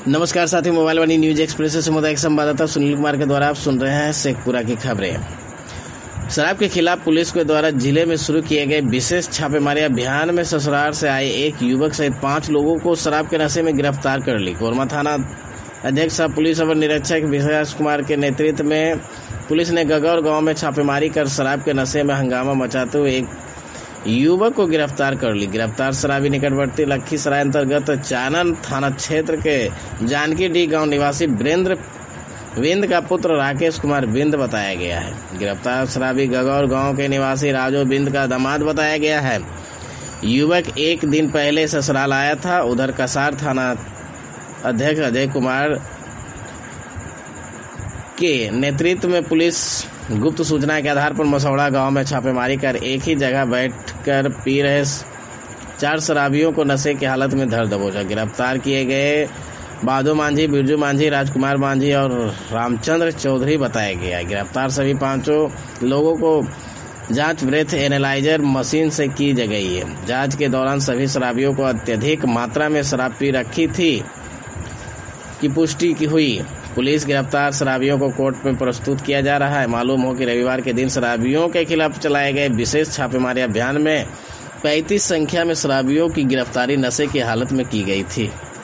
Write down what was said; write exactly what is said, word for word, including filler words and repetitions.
नमस्कार साथी, मोबाइल वाली न्यूज एक्सप्रेस से सामुदायिक संवाददाता सुनील कुमार के द्वारा आप सुन रहे हैं शेखपुरा की खबरें। शराब के खिलाफ पुलिस के द्वारा जिले में शुरू किए गए विशेष छापेमारी अभियान में ससुराल से आए एक युवक सहित पांच लोगों को शराब के नशे में गिरफ्तार कर ली। कोरमा थाना अध्यक्ष सह पुलिस अवर निरीक्षक विकास कुमार के नेतृत्व में पुलिस ने गगौर गांव में छापेमारी कर शराब के नशे में हंगामा मचाते हुए एक युवक को गिरफ्तार कर ली। गिरफ्तार शराबी निकटवर्ती लखीसराय अंतर्गत चानन थाना क्षेत्र के जानकी डी गांव निवासी वीरेंद्र बिंद का पुत्र राकेश कुमार बिंद बताया गया है। गिरफ्तार शराबी गगौर गांव के निवासी राजो बिंद का दामाद बताया गया है। युवक एक दिन पहले ससुराल आया था। उधर कसार थाना अध्यक्ष अजय कुमार के नेतृत्व में पुलिस गुप्त सूचना के आधार पर मसौड़ा गांव में छापेमारी कर एक ही जगह बैठकर पी रहे चार शराबियों को नशे की हालत में धर दबोचा। गिरफ्तार किए गए बादो मांझी, बिरजू मांझी, राजकुमार मांझी और रामचंद्र चौधरी बताया गया। गिरफ्तार सभी पांचों लोगों को जांच ब्रेथ एनालाइजर मशीन से की गई है। जांच के दौरान सभी शराबियों को अत्यधिक मात्रा में शराब पी रखी थी की पुष्टि की हुई। पुलिस गिरफ्तार शराबियों को कोर्ट में प्रस्तुत किया जा रहा है। मालूम हो कि रविवार के दिन शराबियों के खिलाफ चलाए गए विशेष छापेमारी अभियान में पैंतीस संख्या में शराबियों की गिरफ्तारी नशे की हालत में की गई थी।